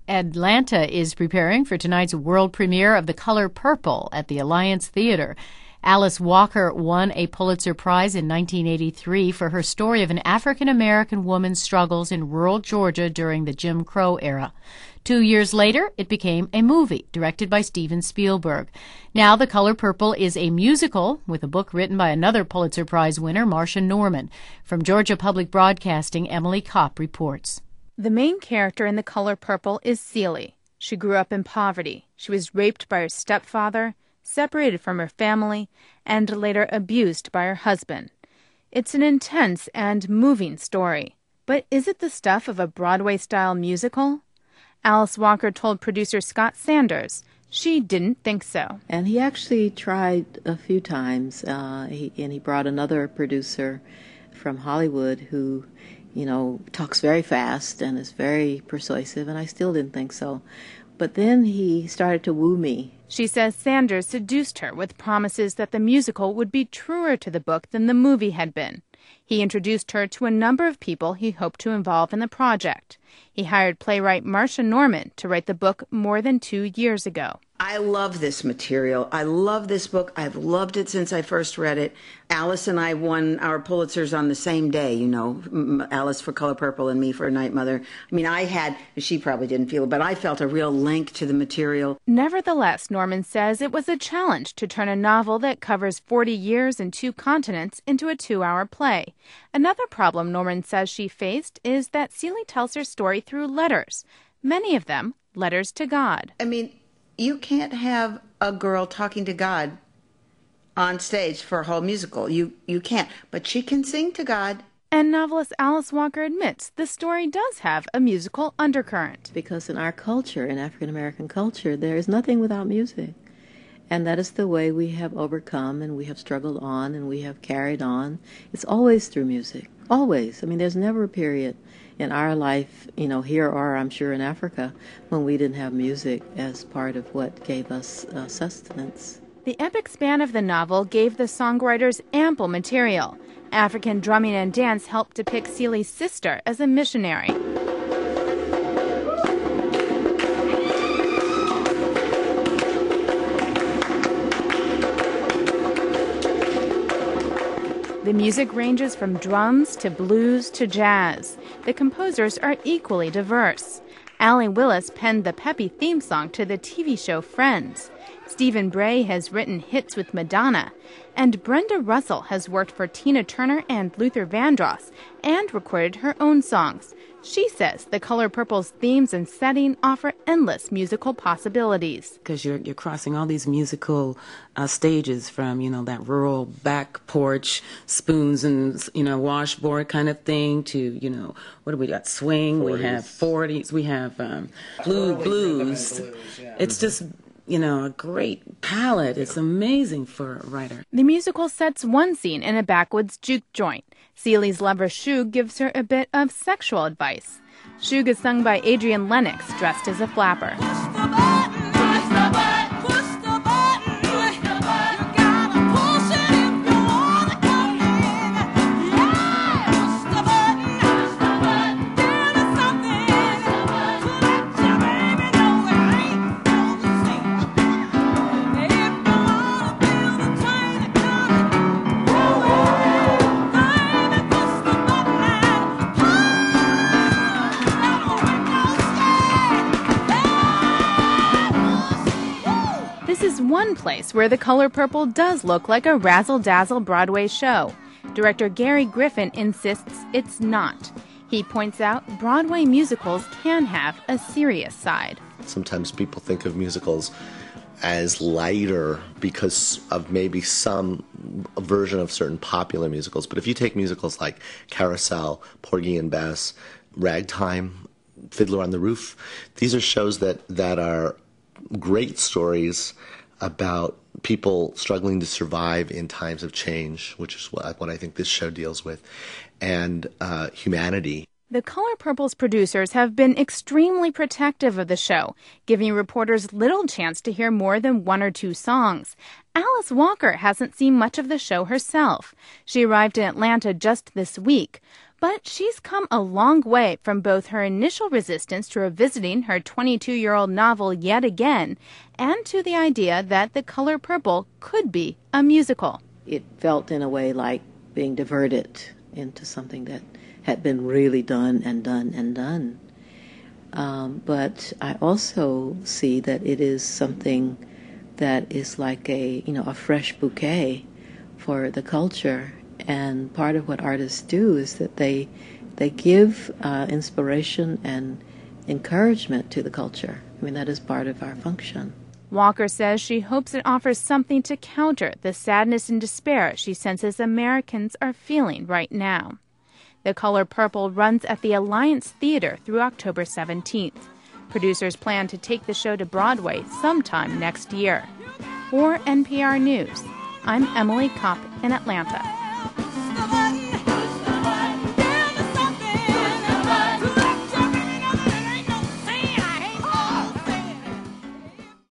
Atlanta is preparing for tonight's world premiere of The Color Purple at the Alliance Theater. Alice Walker won a Pulitzer Prize in 1983 for her story of an African-American woman's struggles in rural Georgia during the Jim Crow era. 2 years later, it became a movie directed by Steven Spielberg. Now, The Color Purple is a musical with a book written by another Pulitzer Prize winner, Marsha Norman. From Georgia Public Broadcasting, Emily Kopp reports. The main character in The Color Purple is Celie. She grew up in poverty. She was raped by her stepfather, separated from her family, and later abused by her husband. It's an intense and moving story. But is it the stuff of a Broadway-style musical? Alice Walker told producer Scott Sanders she didn't think so. And he actually tried a few times, and he brought another producer from Hollywood who, talks very fast and is very persuasive, and I still didn't think so. But then he started to woo me. She says Sanders seduced her with promises that the musical would be truer to the book than the movie had been. He introduced her to a number of people he hoped to involve in the project. He hired playwright Marsha Norman to write the book more than 2 years ago. I love this material. I love this book. I've loved it since I first read it. Alice and I won our Pulitzers on the same day, Alice for Color Purple and me for Night Mother. I mean, she probably didn't feel it, but I felt a real link to the material. Nevertheless, Norman says it was a challenge to turn a novel that covers 40 years and 2 continents into a 2-hour play. Another problem Norman says she faced is that Celie tells her story through letters, many of them letters to God. You can't have a girl talking to God on stage for a whole musical. You can't. But she can sing to God. And novelist Alice Walker admits the story does have a musical undercurrent. Because in our culture, in African-American culture, there is nothing without music. And that is the way we have overcome and we have struggled on and we have carried on. It's always through music. Always. There's never a period in our life, here or I'm sure in Africa, when we didn't have music as part of what gave us sustenance. The epic span of the novel gave the songwriters ample material. African drumming and dance helped depict Celie's sister as a missionary. The music ranges from drums to blues to jazz. The composers are equally diverse. Allie Willis penned the peppy theme song to the TV show Friends. Stephen Bray has written hits with Madonna. And Brenda Russell has worked for Tina Turner and Luther Vandross and recorded her own songs. She says The Color Purple's themes and setting offer endless musical possibilities. Because you're crossing all these musical stages from, that rural back porch, spoons and, washboard kind of thing to, what do we got? Swing, 40s. We have 40s, we have blues. Yeah. It's just, a great palette. It's amazing for a writer. The musical sets one scene in a backwoods juke joint. Celie's lover Shug gives her a bit of sexual advice. Shug is sung by Adrian Lennox, dressed as a flapper. This is one place where The Color Purple does look like a razzle-dazzle Broadway show. Director Gary Griffin insists it's not. He points out Broadway musicals can have a serious side. Sometimes people think of musicals as lighter because of maybe some version of certain popular musicals. But if you take musicals like Carousel, Porgy and Bess, Ragtime, Fiddler on the Roof, these are shows that are great stories about people struggling to survive in times of change, which is what I think this show deals with, and humanity. The Color Purple's producers have been extremely protective of the show, giving reporters little chance to hear more than 1 or 2 songs. Alice Walker hasn't seen much of the show herself. She arrived in Atlanta just this week. But she's come a long way from both her initial resistance to revisiting her 22-year-old novel yet again and to the idea that The Color Purple could be a musical. It felt in a way like being diverted into something that had been really done and done and done. But I also see that it is something that is like a fresh bouquet for the culture. And part of what artists do is that they give inspiration and encouragement to the culture. I mean, that is part of our function. Walker says she hopes it offers something to counter the sadness and despair she senses Americans are feeling right now. The Color Purple runs at the Alliance Theater through October 17th. Producers plan to take the show to Broadway sometime next year. For NPR News, I'm Emily Kopp in Atlanta.